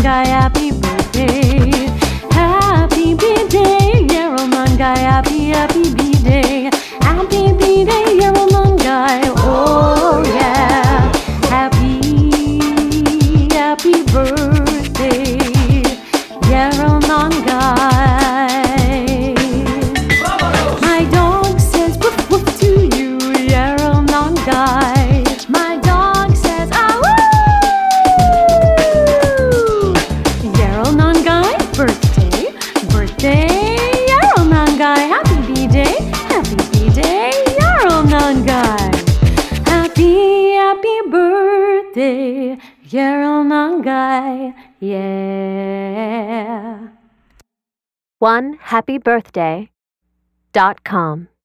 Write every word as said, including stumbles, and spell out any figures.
Nangai, happy birthday. Happy B-Day, Yarrow Nangai, happy, happy B-Day. Happy B-Day, Yarrow Nangai, oh yeah. Happy, happy birthday, Yarrow Nangai. My dog says woof woof to you, Yarrow Nangai. My dog says ah woo. Yarrow Nangai, birthday, birthday, Yarrow Nangai, happy B-Day, happy B-Day, Yarrow Nangai. Happy, happy birthday, Yarrow Nangai, yeah. one happy birthday dot com